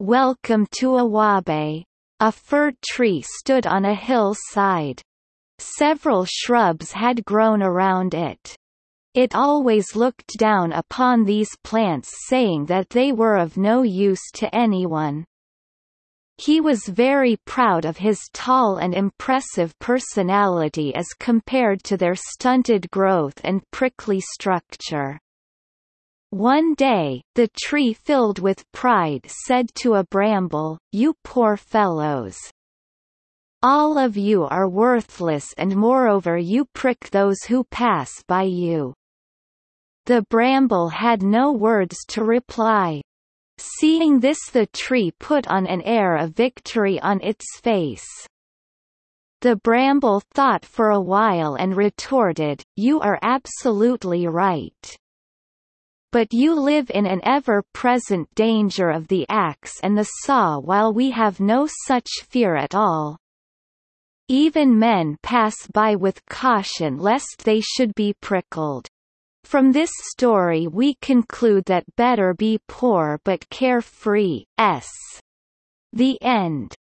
"Welcome to Awabe." A fir tree stood on a hillside. Several shrubs had grown around it. It always looked down upon these plants, saying that they were of no use to anyone. He was very proud of his tall and impressive personality as compared to their stunted growth and prickly structure. One day, the tree, filled with pride, said to a bramble, "You poor fellows! All of you are worthless, and moreover you prick those who pass by you." The bramble had no words to reply. Seeing this, the tree put on an air of victory on its face. The bramble thought for a while and retorted, "You are absolutely right. But you live in an ever-present danger of the axe and the saw, while we have no such fear at all. Even men pass by with caution lest they should be prickled. From this story we conclude that better be poor but carefree. The end.